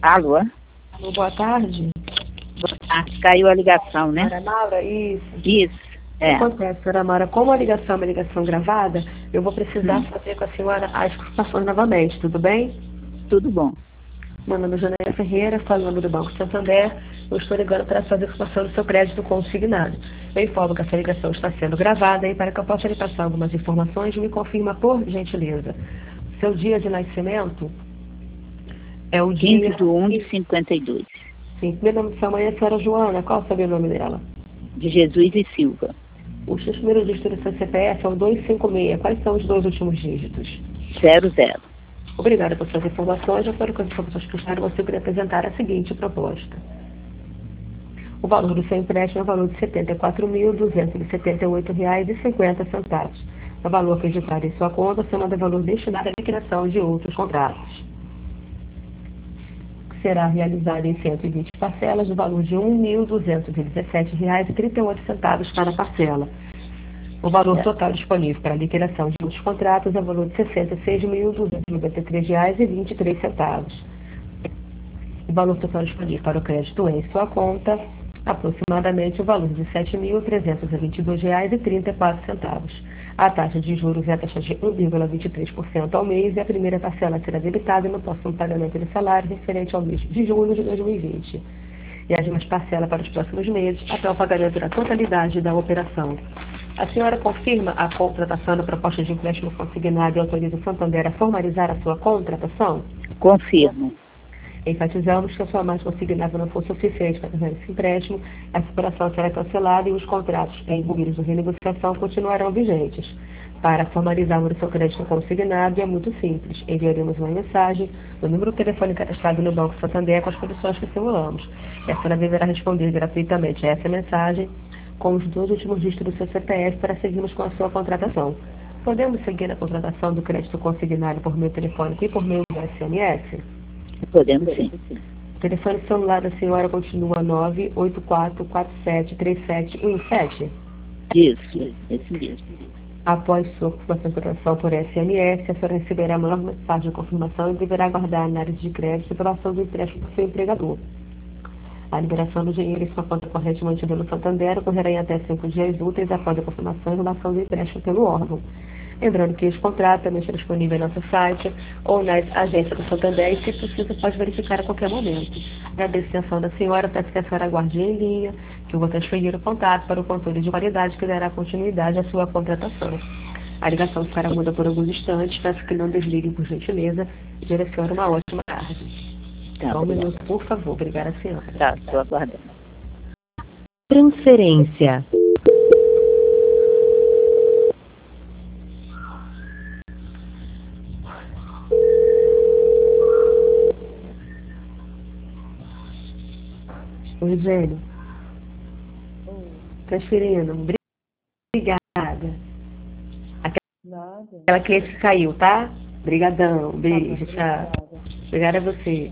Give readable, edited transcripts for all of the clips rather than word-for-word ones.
Alô? Alô, boa tarde. Ah, caiu a ligação, né? Senhora Maura, isso. Isso, O que é. acontece, senhora Maura? Como a ligação é uma ligação gravada, eu vou precisar fazer com a senhora as informações novamente, tudo bem? Tudo bom. Meu nome é Janaína Ferreira, falando do Banco Santander. Eu estou ligando para fazer a informação do seu crédito consignado. Eu informo que essa ligação está sendo gravada e para que eu possa lhe passar algumas informações, me confirma por gentileza. Seu dia de nascimento é o 15 dia... de 1 de 52. Sim, primeiro nome de sua mãe é a senhora Joana. Qual é o sobrenome dela? De Jesus e Silva. Os seus primeiros dígitos do seu CPF é o 256. Quais são os dois últimos dígitos? 00. Obrigada por suas informações. De acordo com as informações que gostaram, você queria apresentar a seguinte proposta. O valor do seu empréstimo é o valor de R$ 74.278,50. O valor acreditado em sua conta, somado ao valor destinado à liquidação de outros contratos. Será realizado em 120 parcelas, do valor de R$ 1.217,38 cada parcela. O valor total disponível para a liquidação de outros contratos é o valor de R$ 66.293,23. O valor total disponível para o crédito em sua conta, aproximadamente o valor de R$ 7.322,34. A taxa de juros é a taxa de 1,23% ao mês e a primeira parcela será debitada no próximo pagamento de salário referente ao mês de julho de 2020. E as demais parcelas para os próximos meses até o pagamento da totalidade da operação. A senhora confirma a contratação da proposta de empréstimo consignado e autoriza o Santander a formalizar a sua contratação? Confirmo. Enfatizamos que a sua margem consignada não for suficiente para fazer esse empréstimo, a operação será cancelada e os contratos envolvidos em renegociação continuarão vigentes. Para formalizarmos o seu crédito consignado é muito simples. Enviaremos uma mensagem no número de telefone cadastrado no Banco Santander com as condições que simulamos. E a senhora deverá responder gratuitamente a essa mensagem com os dois últimos dígitos do seu CPF para seguirmos com a sua contratação. Podemos seguir a contratação do crédito consignado por meio telefônico e por meio do SMS? Podemos sim. O telefone celular da senhora continua 984473717. Isso, esse mesmo. Após sua contratação por SMS, a senhora receberá uma nova mensagem de confirmação e deverá aguardar a análise de crédito e aprovação do empréstimo do seu empregador. A liberação do dinheiro em sua conta corrente mantida no Santander ocorrerá em até 5 dias úteis após a confirmação e relação do empréstimo pelo órgão. Lembrando que esse contrato também está disponível em nosso site ou nas agências do Santander e, se possível, pode verificar a qualquer momento. Agradeço a atenção da senhora, peço que a senhora aguarde em linha, que eu vou transferir o contato para o controle de qualidade que dará continuidade à sua contratação. A ligação ficará muda por alguns instantes, peço que não desliguem por gentileza e direcione uma ótima tarde. Tá, Só um minuto, por favor. Obrigada, senhora. tá, estou aguardando. Transferência. Oi, Zélio. Transferindo. Obrigada. Aquela cliente que caiu, tá? Obrigadão. Beijo, tchau. Obrigada a você.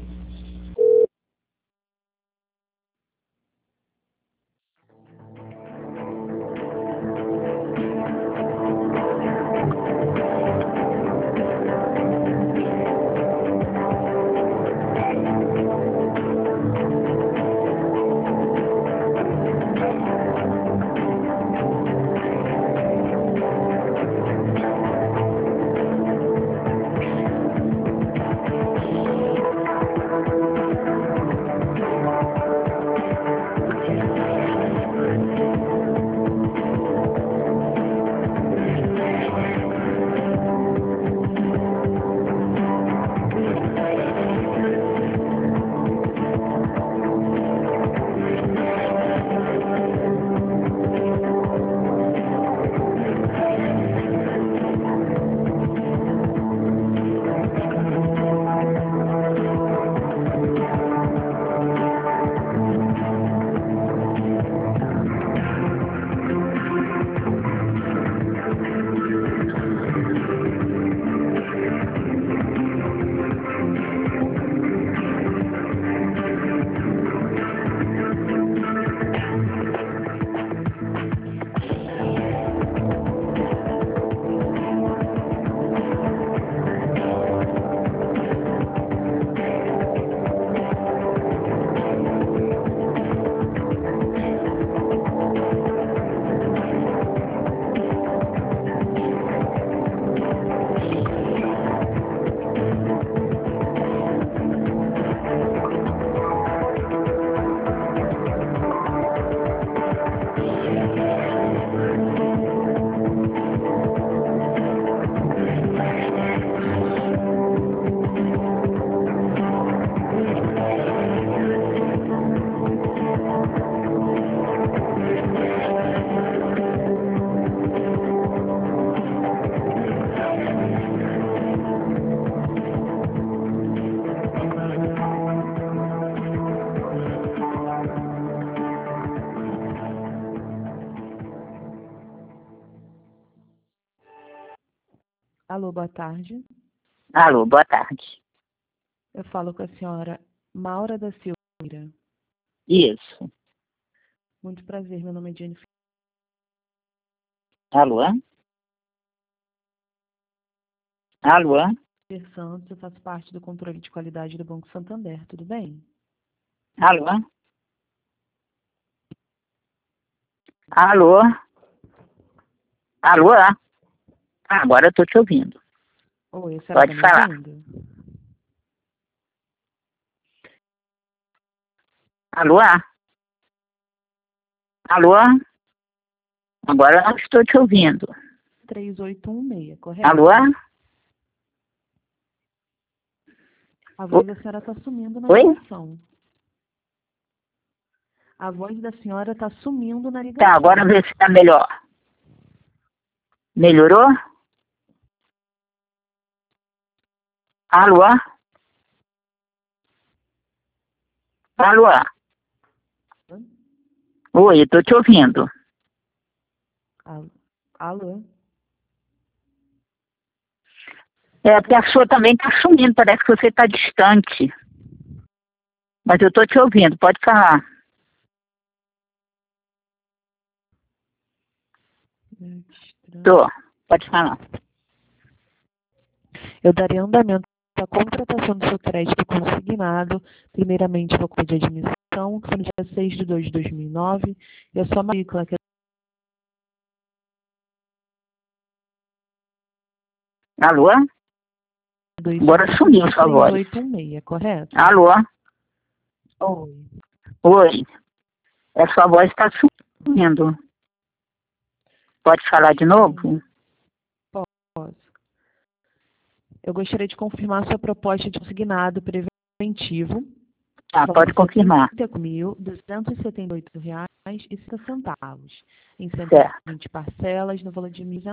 Alô, boa tarde. Alô, boa tarde. Eu falo com a senhora Maura da Silveira. Isso. Muito prazer, meu nome é Jennifer Alô? Alô? Santos, eu faço parte do controle de qualidade do Banco Santander, tudo bem? Alô? Alô? Alô? Agora eu estou te ouvindo. Oi, a senhora Pode está me falar. ouvindo? Alô? Alô? Agora eu não estou te ouvindo. 3816, correto? Alô? A voz da senhora está sumindo na Oi? ligação. A voz da senhora está sumindo na ligação. Tá, agora vê se está melhor. Melhorou? Alô? Alô? Oi, eu estou te ouvindo. Alô? Porque a sua também está sumindo, parece que você está distante. Mas eu estou te ouvindo, pode falar. Tô, pode falar. Eu daria andamento à contratação do seu crédito consignado, primeiramente com a código de admissão, que foi no dia 6 de 2 de 2009, e a sua matrícula, que é Alô? Agora sumiu sua voz. 3816, correto? Alô? Oi. Oi. A sua voz está sumindo. Pode falar de novo? Posso. Eu gostaria de confirmar sua proposta de consignado preventivo. Pode confirmar. R$ 278,50 em Certo. 120 parcelas, no valor de R$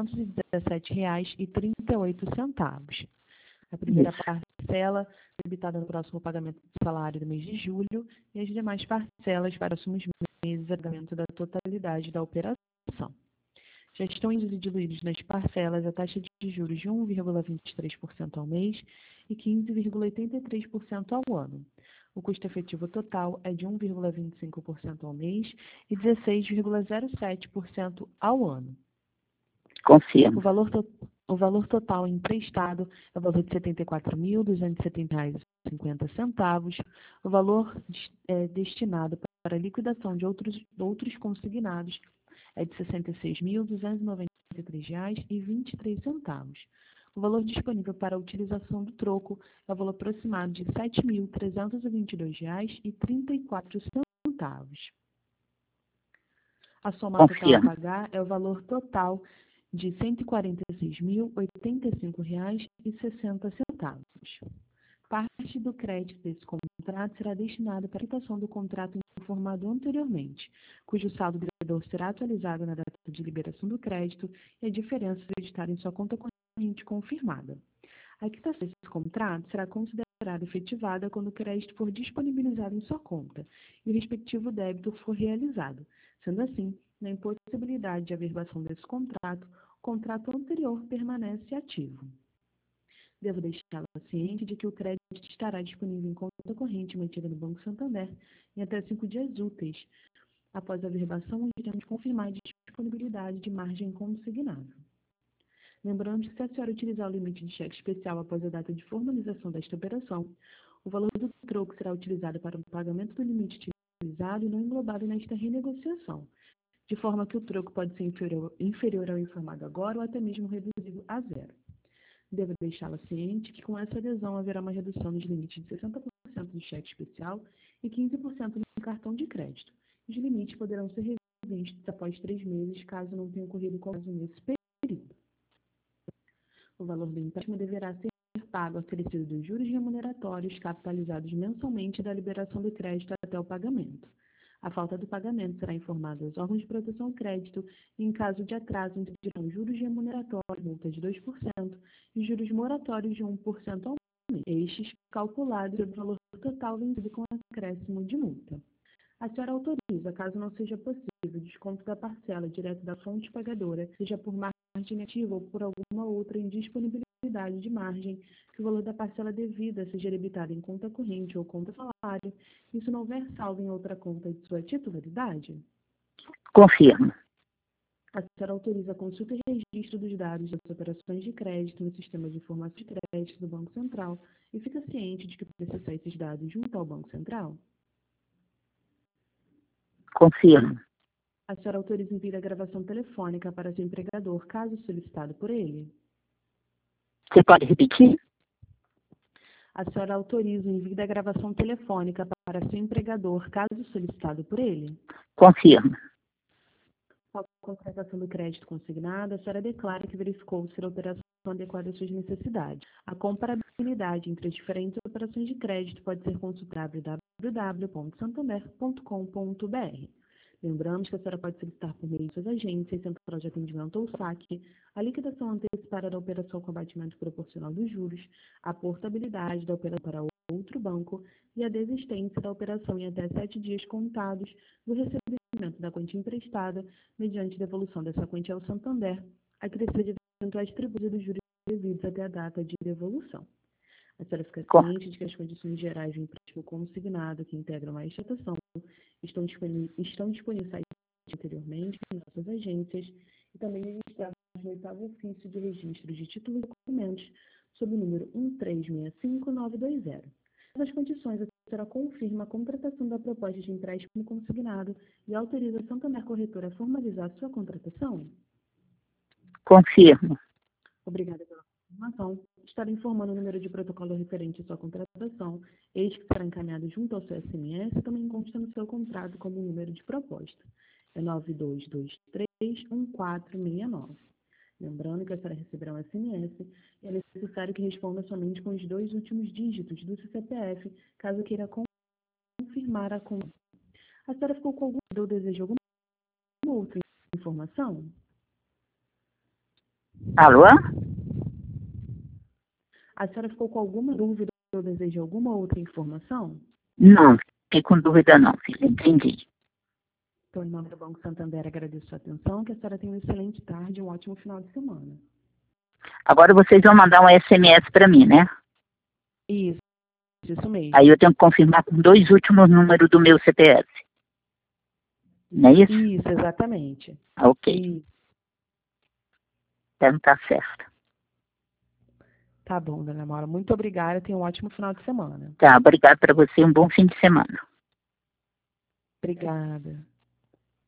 1.217,38. A primeira Isso. parcela debitada no próximo pagamento do salário do mês de julho e as demais parcelas para os próximos meses, pagamento da totalidade da operação. Já estão diluídos nas parcelas a taxa de juros de 1,23% ao mês e 15,83% ao ano. O custo efetivo total é de 1,25% ao mês e 16,07% ao ano. Confirmo. O valor total emprestado é o valor de R$ 74.270,50. O valor destinado para a liquidação de outros consignados é de R$ 66.293,23. O valor disponível para a utilização do troco é o valor aproximado de R$ 7.322,34. A soma total a pagar é o valor total de R$ 146.085,60. Parte do crédito desse contrato será destinada para a quitação do contrato informado anteriormente, cujo saldo devedor será atualizado na data de liberação do crédito e a diferença acreditada em sua conta corrente confirmada. A quitação desse contrato será considerada efetivada quando o crédito for disponibilizado em sua conta e o respectivo débito for realizado. Sendo assim, na impossibilidade de averbação desse contrato, o contrato anterior permanece ativo. Devo deixá-la ciente de que o crédito estará disponível em conta corrente mantida no Banco Santander em até 5 dias úteis. Após a averbação, iremos confirmar a disponibilidade de margem consignável. Lembrando que, se a senhora utilizar o limite de cheque especial após a data de formalização desta operação, o valor do troco será utilizado para o pagamento do limite utilizado e não englobado nesta renegociação, de forma que o troco pode ser inferior ao informado agora ou até mesmo reduzido a zero. Devo deixá-la ciente que, com essa adesão, haverá uma redução dos limites de 60% do cheque especial e 15% no cartão de crédito. Os limites poderão ser revistos após 3 meses, caso não tenha ocorrido qualquer caso nesse período. O valor do empréstimo deverá ser pago acrescido dos juros remuneratórios capitalizados mensalmente da liberação do crédito até o pagamento. A falta do pagamento será informada aos órgãos de proteção ao crédito e, em caso de atraso, incidirão juros remuneratórios, multa de 2% e juros moratórios de 1% ao mês, estes calculados sobre o valor total vencido com acréscimo de multa. A senhora autoriza, caso não seja possível, o desconto da parcela direto da fonte pagadora, seja por margem ativa ou por alguma outra indisponibilidade unidade de margem que o valor da parcela devida seja debitado em conta corrente ou conta salário, e se não houver saldo em outra conta de sua titularidade? Confirmo. A senhora autoriza a consulta e registro dos dados das operações de crédito no sistema de informação de crédito do Banco Central e fica ciente de que processar esses dados junto ao Banco Central? Confirmo. A senhora autoriza o envio da gravação telefônica para seu empregador, caso solicitado por ele? Você pode repetir? A senhora autoriza o envio da gravação telefônica para seu empregador, caso solicitado por ele? Confirmo. Com a contratação do crédito consignado, a senhora declara que verificou ser a operação adequada às suas necessidades. A comparabilidade entre as diferentes operações de crédito pode ser consultada em www.santander.com.br. Lembramos que a senhora pode solicitar por meio de suas agências, central de atendimento ou saque, a liquidação antecipada da operação com abatimento proporcional dos juros, a portabilidade da operação para outro banco e a desistência da operação em até 7 dias contados do recebimento da quantia emprestada, mediante devolução dessa quantia ao Santander, a crescer de eventuais tributos dos juros devidos até a data de devolução. A senhora fica ciente de que as condições gerais do empréstimo consignado que integram a extratação estão disponíveis no site anteriormente em nossas agências e também registrados no 8º ofício de registro de títulos e documentos sob o número 1365920. Nas condições, a senhora confirma a contratação da proposta de empréstimo consignado e autoriza a Santander Corretora a formalizar sua contratação? Confirmo. Obrigada pela informação. Estarei informando o número de protocolo referente à sua contratação, eis que será encaminhado junto ao seu SMS e também consta no seu contrato como número de proposta. É 92231469. Lembrando que a senhora receberá um SMS e é necessário que responda somente com os 2 últimos dígitos do seu CPF, caso queira confirmar a conta. A senhora ficou com alguma dúvida ou deseja alguma outra informação? Alô? A senhora ficou com alguma dúvida ou deseja alguma outra informação? Não, fiquei com dúvida não, filha. Entendi. Então, em nome do Banco Santander, agradeço a sua atenção, que a senhora tenha uma excelente tarde e um ótimo final de semana. Agora vocês vão mandar um SMS para mim, né? Isso mesmo. Aí eu tenho que confirmar com 2 últimos números do meu CPF. Não é isso? Isso, exatamente. Ok. Isso. Então tá certo. Tá bom, dona Maura. Muito obrigada. Tenha um ótimo final de semana. Tá, obrigado para você. Um bom fim de semana. Obrigada.